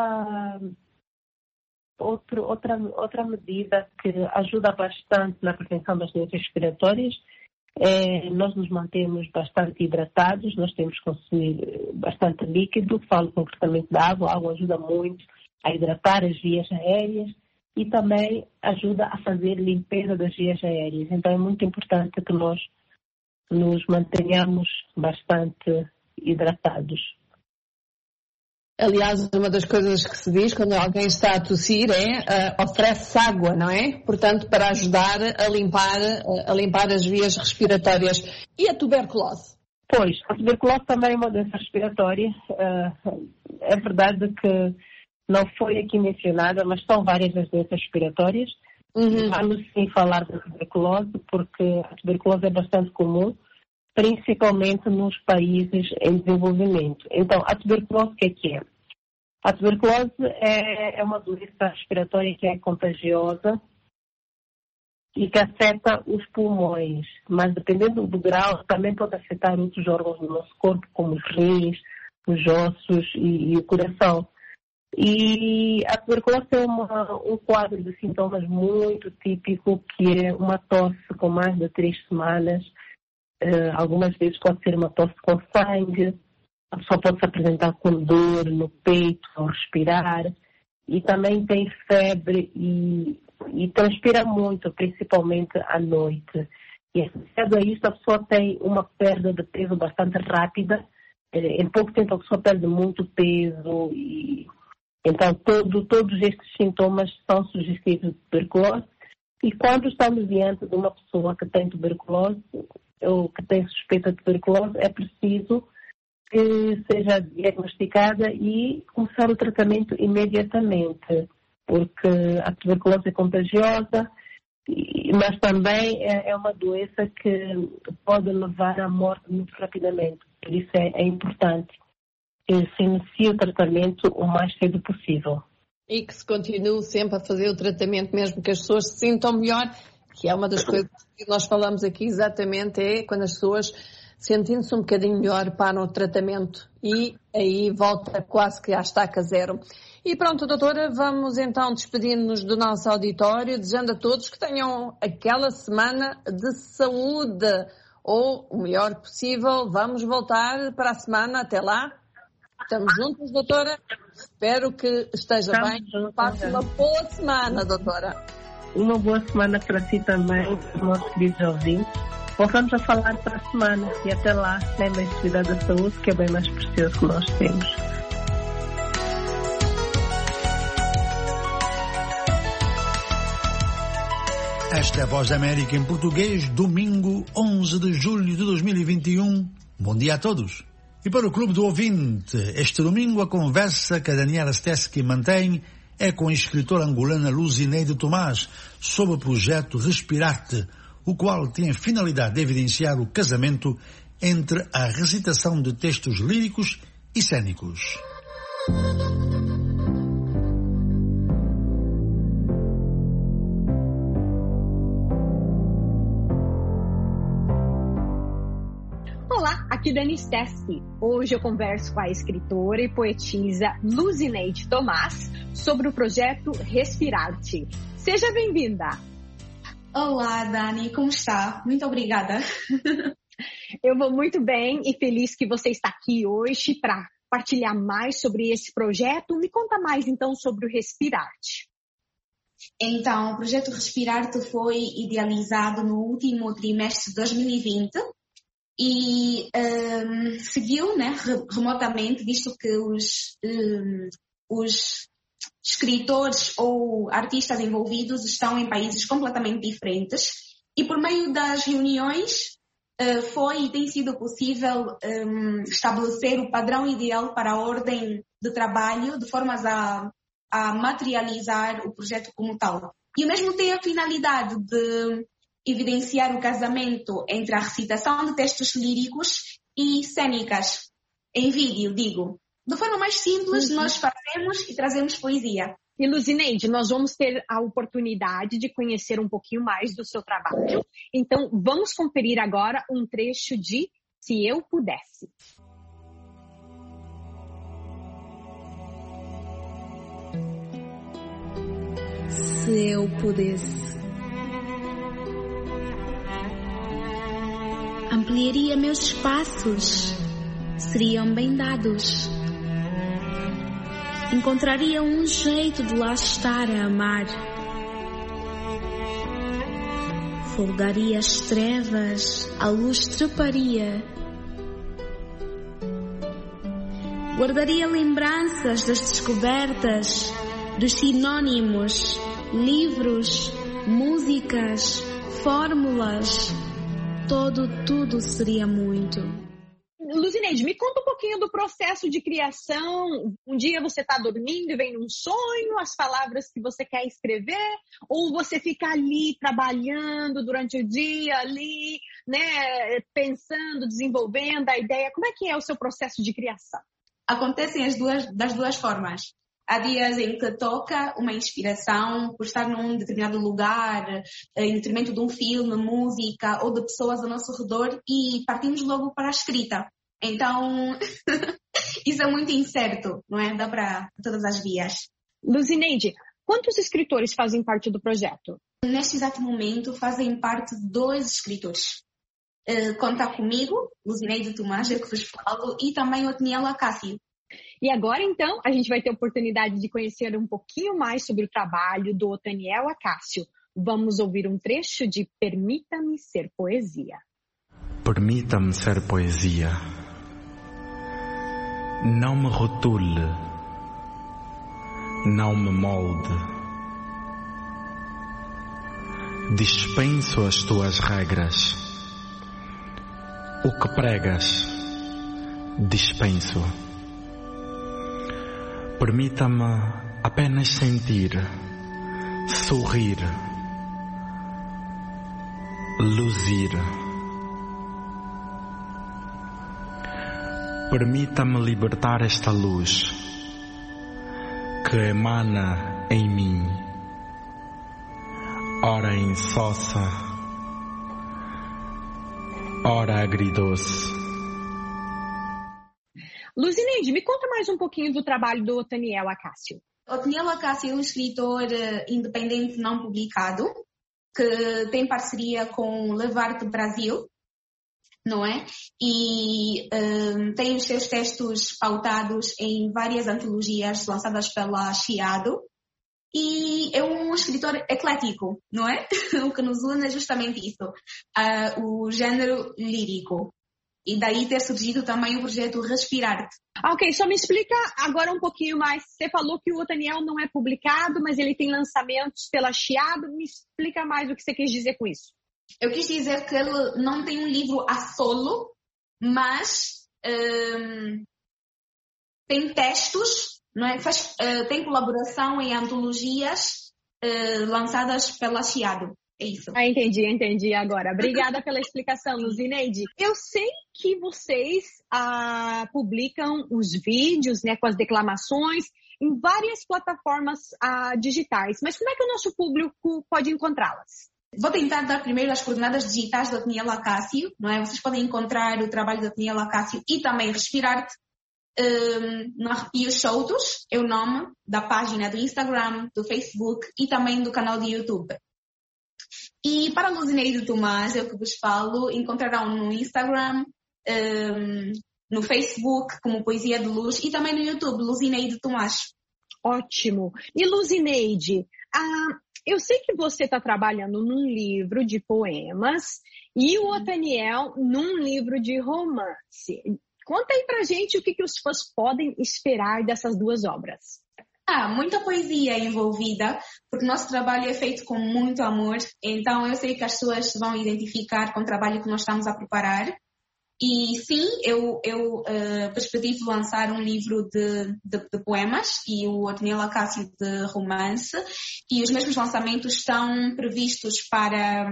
medida que ajuda bastante na prevenção das doenças respiratórias é nós nos mantemos bastante hidratados, nós temos que consumir bastante líquido, falo concretamente da água. A água ajuda muito a hidratar as vias aéreas e também ajuda a fazer limpeza das vias aéreas. Então é muito importante que nós nos mantenhamos bastante hidratados. Aliás, uma das coisas que se diz quando alguém está a tossir é oferece água, não é? Portanto, para ajudar a limpar as vias respiratórias. E a tuberculose? Pois, a tuberculose também é uma doença respiratória. É verdade que não foi aqui mencionada, mas são várias as doenças respiratórias. Vamos sim falar da tuberculose, porque a tuberculose é bastante comum, principalmente nos países em desenvolvimento. Então, a tuberculose, o que é? A tuberculose é uma doença respiratória que é contagiosa e que afeta os pulmões, mas dependendo do grau, também pode afetar outros órgãos do nosso corpo, como os rins, os ossos e o coração. E a tuberculose é um quadro de sintomas muito típico, que é uma tosse com mais de 3 semanas. Algumas vezes pode ser uma tosse com sangue, a pessoa pode se apresentar com dor no peito ao respirar, e também tem febre e transpira muito, principalmente à noite. E associado a isto, a pessoa tem uma perda de peso bastante rápida. Em pouco tempo a pessoa perde muito peso e então todos estes sintomas são sugestivos de tuberculose. E quando estamos diante de uma pessoa que tem tuberculose ou que tem suspeita de tuberculose, é preciso que seja diagnosticada e começar o tratamento imediatamente, porque a tuberculose é contagiosa, mas também é uma doença que pode levar à morte muito rapidamente. Por isso é importante que se inicie o tratamento o mais cedo possível. E que se continue sempre a fazer o tratamento, mesmo que as pessoas se sintam melhor, que é uma das coisas que nós falamos aqui exatamente, é quando as pessoas, sentindo-se um bocadinho melhor, param o tratamento e aí volta quase que à estaca zero. E pronto, doutora, vamos então despedir-nos do nosso auditório, desejando a todos que tenham aquela semana de saúde, ou o melhor possível. Vamos voltar para a semana, até lá. Estamos juntos, doutora? Espero que esteja bem. Passe uma boa semana, doutora. Uma boa semana para si também, nossos queridos ouvintes. Voltamos a falar para a semana e até lá, lembrem-se de cuidar da saúde, que é bem mais precioso que nós temos. Esta é a Voz da América em português, domingo 11 de julho de 2021. Bom dia a todos. E para o Clube do Ouvinte, este domingo a conversa que a Daniela Steski mantém é com a escritora angolana Luzineide Tomás sobre o projeto Respirarte, o qual tem a finalidade de evidenciar o casamento entre a recitação de textos líricos e cênicos. aqui da Anistesc. Hoje eu converso com a escritora e poetisa Luzineide Tomás sobre o projeto Respirarte. Seja bem-vinda! Olá, Dani, como está? Muito obrigada. Eu vou muito bem e feliz que você está aqui hoje para partilhar mais sobre esse projeto. Me conta mais, então, sobre o Respirarte. Então, o projeto Respirarte foi idealizado no último trimestre de 2020 e seguiu, né, remotamente, visto que os escritores ou artistas envolvidos estão em países completamente diferentes e por meio das reuniões foi e tem sido possível estabelecer o padrão ideal para a ordem de trabalho de formas a materializar o projeto como tal. E o mesmo tem a finalidade de evidenciar o casamento entre a recitação de textos líricos e cênicas, em vídeo, digo. De forma mais simples, nós fazemos e trazemos poesia. E Luzineide, nós vamos ter a oportunidade de conhecer um pouquinho mais do seu trabalho. Então, vamos conferir agora um trecho de Se Eu Pudesse. Se eu pudesse, ampliaria meus espaços, seriam bem dados. Encontraria um jeito de lá estar a amar. Folgaria as trevas, a luz treparia. Guardaria lembranças das descobertas, dos sinônimos, livros, músicas, fórmulas. Tudo seria muito. Luzineide, me conta um pouquinho do processo de criação. Um dia você está dormindo e vem num sonho as palavras que você quer escrever, ou você fica ali trabalhando durante o dia, ali, né, pensando, desenvolvendo a ideia. Como é que é o seu processo de criação? Acontecem das duas formas. Há dias em que toca uma inspiração por estar num determinado lugar, em detrimento de um filme, música ou de pessoas ao nosso redor e partimos logo para a escrita. Então, isso é muito incerto, não é? Dá para todas as vias. Luzineide, quantos escritores fazem parte do projeto? Neste exato momento fazem parte 2 escritores. Conta comigo, Luzineide Tomás, que vos falo, e também o Otniel Acácio. E agora, então, a gente vai ter a oportunidade de conhecer um pouquinho mais sobre o trabalho do Otniel Acácio. Vamos ouvir um trecho de Permita-me Ser Poesia. Permita-me ser poesia. Não me rotule. Não me molde. Dispenso as tuas regras. O que pregas, dispenso. Permita-me apenas sentir, sorrir, luzir. Permita-me libertar esta luz que emana em mim, ora insossa, ora agridoce. Luzineide, me conta mais um pouquinho do trabalho do Otniel Acácio. Otniel Acácio é um escritor independente não publicado, que tem parceria com o Levarte Brasil, não é? E tem os seus textos pautados em várias antologias lançadas pela Chiado. E é um escritor eclético, não é? O que nos une é justamente isso, o gênero lírico. E daí ter surgido também o projeto Respirarte. Ok, só me explica agora um pouquinho mais. Você falou que o Otniel não é publicado, mas ele tem lançamentos pela Chiado. Me explica mais o que você quis dizer com isso. Eu quis dizer que ele não tem um livro a solo, mas tem textos, não é? Tem colaboração em antologias lançadas pela Chiado. É isso. Entendi agora. Obrigada pela explicação, Luzineide. Eu sei que vocês publicam os vídeos, né, com as declamações em várias plataformas digitais, mas como é que o nosso público pode encontrá-las? Vou tentar dar primeiro as coordenadas digitais da Daniela Cássio, não é? Vocês podem encontrar o trabalho da Daniela Cássio e também Respirar-te no Arrepios Soltos, é o nome da página do Instagram, do Facebook e também do canal de YouTube. E para Luzineide Tomás, eu que vos falo, encontrarão no Instagram, no Facebook, como Poesia de Luz, e também no YouTube, Luzineide Tomás. Ótimo. E Luzineide, eu sei que você está trabalhando num livro de poemas e o Otaniel num livro de romance. Conta aí pra gente o que os fãs podem esperar dessas duas obras. Muita poesia envolvida, porque nosso trabalho é feito com muito amor, então eu sei que as pessoas se vão identificar com o trabalho que nós estamos a preparar. E sim, eu perspectivo lançar um livro de poemas e o Otaniel Cássio de romance, e os mesmos lançamentos estão previstos para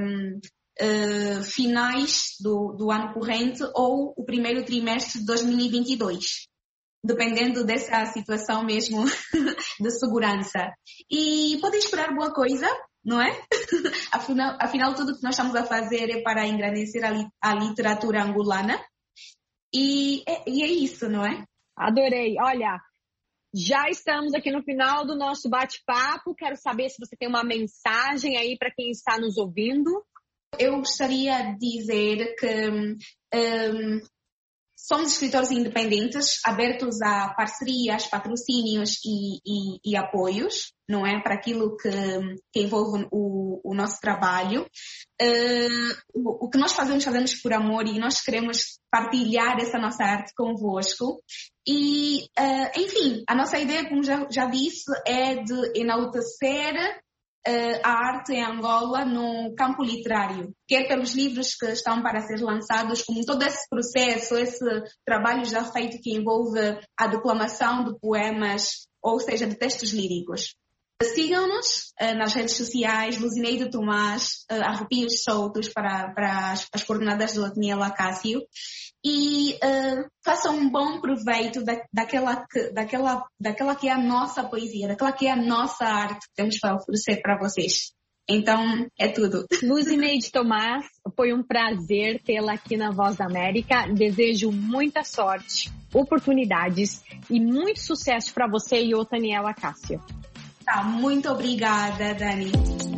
finais do ano corrente ou o primeiro trimestre de 2022. Dependendo dessa situação mesmo de segurança. E podem esperar boa coisa, não é? Afinal, tudo que nós estamos a fazer é para engrandecer a literatura angolana. E é isso, não é? Adorei. Olha, já estamos aqui no final do nosso bate-papo. Quero saber se você tem uma mensagem aí para quem está nos ouvindo. Eu gostaria de dizer que somos escritores independentes, abertos a parcerias, patrocínios e apoios, não é? Para aquilo que envolve o nosso trabalho. O que nós fazemos por amor e nós queremos partilhar essa nossa arte convosco. E, enfim, a nossa ideia, como já disse, é de enaltecer a arte em Angola no campo literário, quer pelos livros que estão para ser lançados, como todo esse processo, esse trabalho já feito que envolve a declamação de poemas, ou seja, de textos líricos. Sigam-nos nas redes sociais, Luzineide Tomás, Arrepios Soltos para as coordenadas do Otaniel Cássio, e façam um bom proveito daquela que é a nossa poesia, daquela que é a nossa arte que temos para oferecer para vocês. Então, é tudo. Luzineide Tomás, foi um prazer tê-la aqui na Voz da América. Desejo muita sorte, oportunidades e muito sucesso para você e o Otaniel Cássio. Muito obrigada, Dani.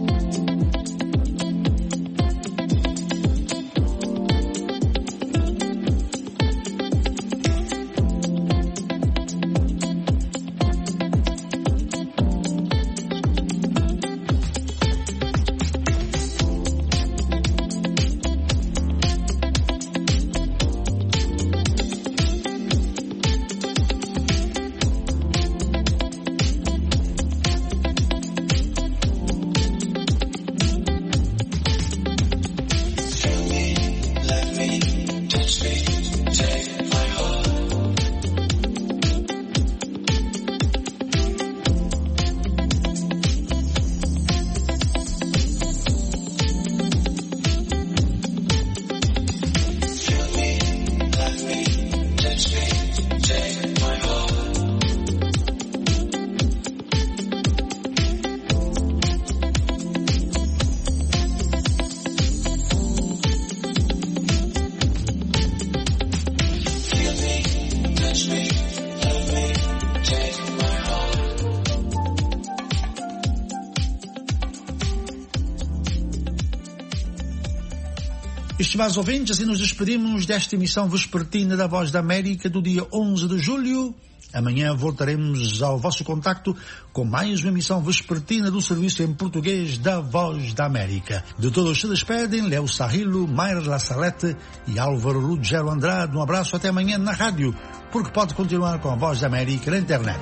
Estimados ouvintes, assim nos despedimos desta emissão vespertina da Voz da América do dia 11 de julho. Amanhã voltaremos ao vosso contacto com mais uma emissão vespertina do serviço em português da Voz da América. De todos se despedem Léo Sarrilo, Mayra La Salete e Álvaro Ruggiero Andrade. Um abraço até amanhã na rádio, porque pode continuar com a Voz da América na internet,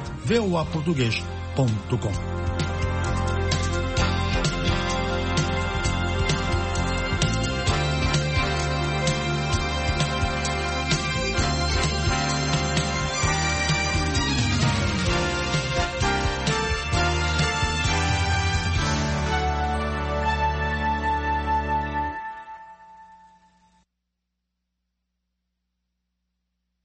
voaportugues.com.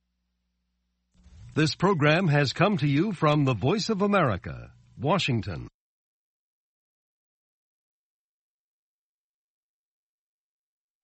This program has come to you from the Voice of America, Washington.